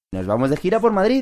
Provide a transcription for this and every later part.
Nos vamos de gira por Madrid.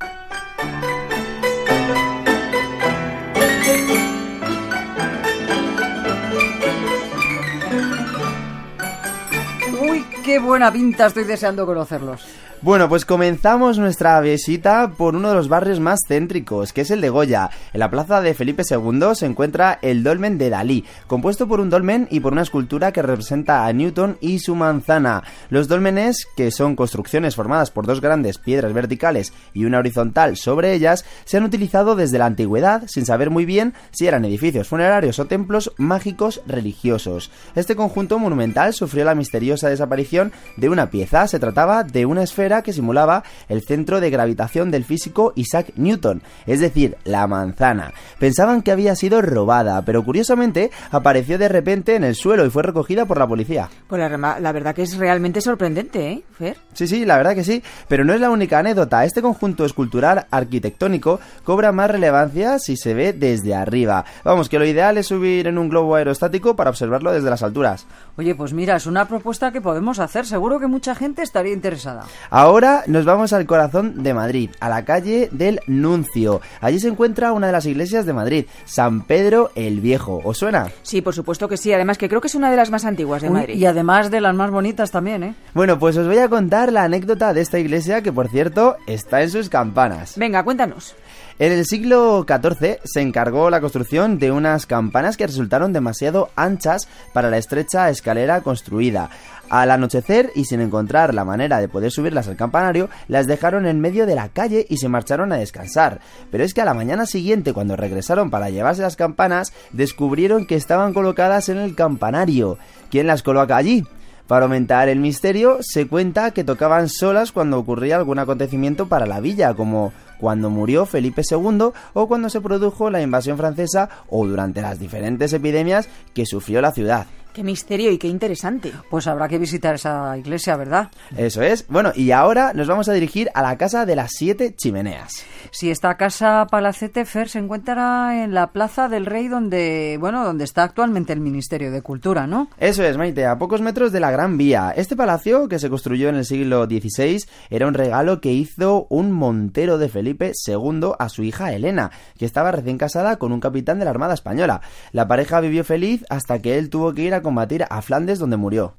Uy, qué buena pinta, estoy deseando conocerlos. Bueno, pues comenzamos nuestra visita por uno de los barrios más céntricos, que es el de Goya. En la plaza de Felipe II se encuentra el dolmen de Dalí, compuesto por un dolmen y por una escultura que representa a Newton y su manzana. Los dólmenes, que son construcciones formadas por dos grandes piedras verticales y una horizontal sobre ellas, se han utilizado desde la antigüedad sin saber muy bien si eran edificios funerarios o templos mágicos religiosos. Este conjunto monumental sufrió la misteriosa desaparición de una pieza. Se trataba de una esfera que simulaba el centro de gravitación del físico Isaac Newton, es decir, la manzana. Pensaban que había sido robada, pero curiosamente apareció de repente en el suelo y fue recogida por la policía. Pues la verdad que es realmente sorprendente, ¿eh, Fer? Sí, la verdad que sí, pero no es la única anécdota. Este conjunto escultural arquitectónico cobra más relevancia si se ve desde arriba. Vamos, que lo ideal es subir en un globo aerostático para observarlo desde las alturas. Oye, pues mira, es una propuesta que podemos hacer, seguro que mucha gente estaría interesada. Ahora nos vamos al corazón de Madrid, a la calle del Nuncio. Allí se encuentra una de las iglesias de Madrid, San Pedro el Viejo. ¿Os suena? Sí, por supuesto que sí, además que creo que es una de las más antiguas de Madrid. Y además de las más bonitas también, ¿eh? Bueno, pues os voy a contar la anécdota de esta iglesia que, por cierto, está en sus campanas. Venga, cuéntanos. En el siglo XIV se encargó la construcción de unas campanas que resultaron demasiado anchas para la estrecha escalera construida. Al anochecer, y sin encontrar la manera de poder subirlas al campanario, las dejaron en medio de la calle y se marcharon a descansar. Pero es que a la mañana siguiente, cuando regresaron para llevarse las campanas, descubrieron que estaban colocadas en el campanario. ¿Quién las coloca allí? Para aumentar el misterio, se cuenta que tocaban solas cuando ocurría algún acontecimiento para la villa, como cuando murió Felipe II o cuando se produjo la invasión francesa o durante las diferentes epidemias que sufrió la ciudad. ¡Qué misterio y qué interesante! Pues habrá que visitar esa iglesia, ¿verdad? Eso es. Bueno, y ahora nos vamos a dirigir a la Casa de las 7 Chimeneas. Sí, esta casa palacete, Fer, se encuentra en la Plaza del Rey donde está actualmente el Ministerio de Cultura, ¿no? Eso es, Maite, a pocos metros de la Gran Vía. Este palacio, que se construyó en el siglo XVI, era un regalo que hizo un montero de Felipe II a su hija Elena, que estaba recién casada con un capitán de la Armada Española. La pareja vivió feliz hasta que él tuvo que ir a combatir a Flandes, donde murió.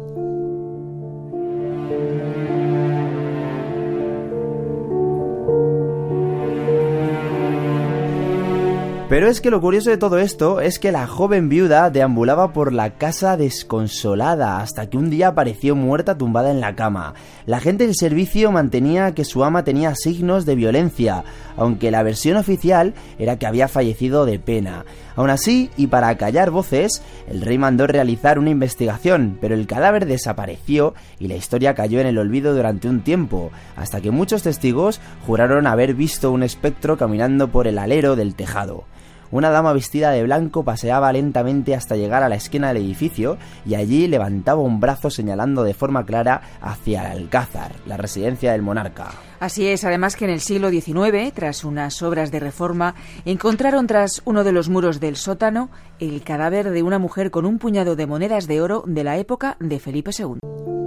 Pero es que lo curioso de todo esto es que la joven viuda deambulaba por la casa desconsolada hasta que un día apareció muerta tumbada en la cama. La gente del servicio mantenía que su ama tenía signos de violencia, aunque la versión oficial era que había fallecido de pena. Aún así, y para acallar voces, el rey mandó realizar una investigación, pero el cadáver desapareció y la historia cayó en el olvido durante un tiempo, hasta que muchos testigos juraron haber visto un espectro caminando por el alero del tejado. Una dama vestida de blanco paseaba lentamente hasta llegar a la esquina del edificio y allí levantaba un brazo señalando de forma clara hacia el Alcázar, la residencia del monarca. Así es, además que en el siglo XIX, tras unas obras de reforma, encontraron tras uno de los muros del sótano el cadáver de una mujer con un puñado de monedas de oro de la época de Felipe II.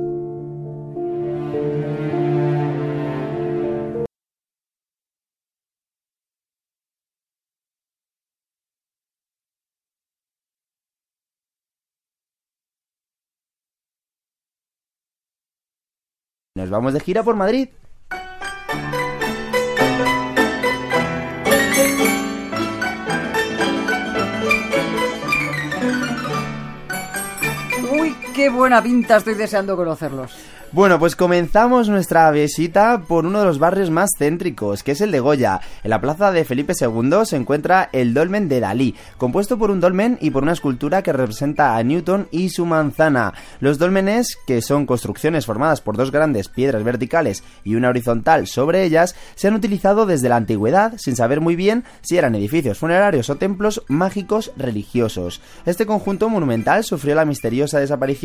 Nos vamos de gira por Madrid. Uy, qué buena pinta, estoy deseando conocerlos. Bueno, pues comenzamos nuestra visita por uno de los barrios más céntricos, que es el de Goya. En la plaza de Felipe II se encuentra el dolmen de Dalí, compuesto por un dolmen y por una escultura que representa a Newton y su manzana. Los dólmenes, que son construcciones formadas por dos grandes piedras verticales y una horizontal sobre ellas, se han utilizado desde la antigüedad sin saber muy bien si eran edificios funerarios o templos mágicos religiosos. Este conjunto monumental sufrió la misteriosa desaparición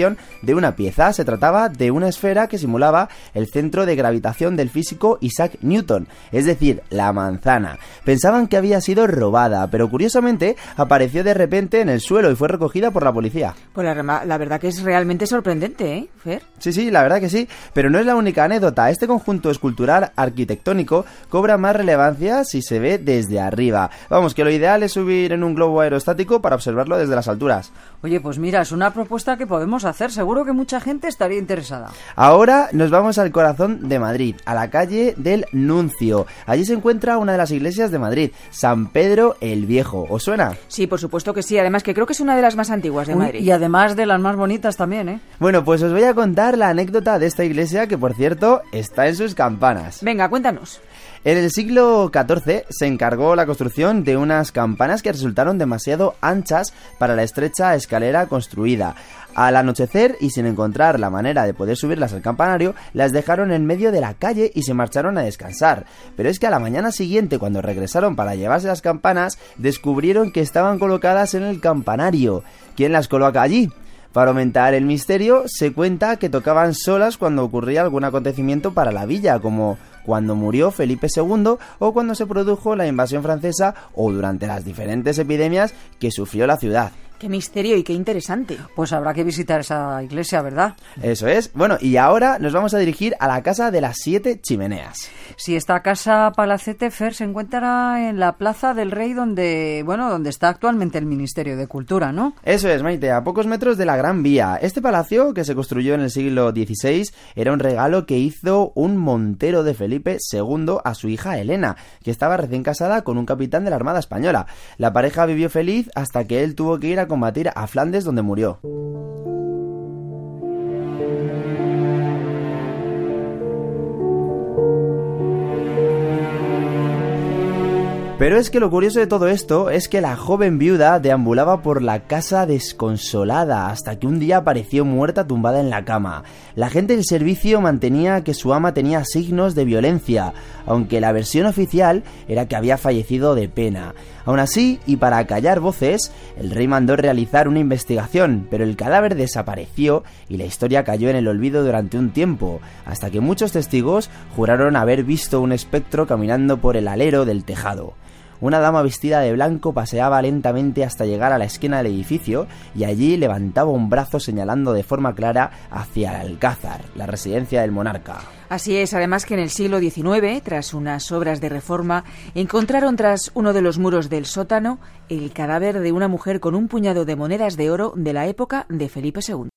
construcción de una pieza. Se trataba de una esfera que simulaba el centro de gravitación del físico Isaac Newton, es decir, la manzana. Pensaban que había sido robada, pero curiosamente apareció de repente en el suelo y fue recogida por la policía. Pues la verdad que es realmente sorprendente, ¿eh, Fer? Sí, la verdad que sí, pero no es la única anécdota. Este conjunto escultural arquitectónico cobra más relevancia si se ve desde arriba. Vamos, que lo ideal es subir en un globo aerostático para observarlo desde las alturas. Oye, pues mira, es una propuesta que podemos hacer. Seguro que mucha gente estaría interesada. Ahora nos vamos al corazón de Madrid, a la calle del Nuncio. Allí se encuentra una de las iglesias de Madrid, San Pedro el Viejo. ¿Os suena? Sí, por supuesto que sí. Además que creo que es una de las más antiguas de Madrid. Y además de las más bonitas también, ¿eh? Bueno, pues os voy a contar la anécdota de esta iglesia que, por cierto, está en sus campanas. Venga, cuéntanos. En el siglo XIV se encargó la construcción de unas campanas que resultaron demasiado anchas para la estrecha escalera construida. Al anochecer y sin encontrar la manera de poder subirlas al campanario, las dejaron en medio de la calle y se marcharon a descansar. Pero es que a la mañana siguiente, cuando regresaron para llevarse las campanas, descubrieron que estaban colocadas en el campanario. ¿Quién las coloca allí? Para aumentar el misterio, se cuenta que tocaban solas cuando ocurría algún acontecimiento para la villa, como cuando murió Felipe II o cuando se produjo la invasión francesa o durante las diferentes epidemias que sufrió la ciudad. Qué misterio y qué interesante. Pues habrá que visitar esa iglesia, ¿verdad? Eso es. Bueno, y ahora nos vamos a dirigir a la Casa de las 7 Chimeneas. Sí, esta casa palacete, Fer, se encuentra en la Plaza del Rey donde está actualmente el Ministerio de Cultura, ¿no? Eso es, Maite, a pocos metros de la Gran Vía. Este palacio, que se construyó en el siglo XVI, era un regalo que hizo un montero de Felipe II a su hija Elena, que estaba recién casada con un capitán de la Armada Española. La pareja vivió feliz hasta que él tuvo que ir a combatir a Flandes, donde murió. Pero es que lo curioso de todo esto es que la joven viuda deambulaba por la casa desconsolada hasta que un día apareció muerta tumbada en la cama. La gente del servicio mantenía que su ama tenía signos de violencia, aunque la versión oficial era que había fallecido de pena. Aún así, y para acallar voces, el rey mandó realizar una investigación, pero el cadáver desapareció y la historia cayó en el olvido durante un tiempo, hasta que muchos testigos juraron haber visto un espectro caminando por el alero del tejado. Una dama vestida de blanco paseaba lentamente hasta llegar a la esquina del edificio y allí levantaba un brazo señalando de forma clara hacia el Alcázar, la residencia del monarca. Así es, además que en el siglo XIX, tras unas obras de reforma, encontraron tras uno de los muros del sótano el cadáver de una mujer con un puñado de monedas de oro de la época de Felipe II.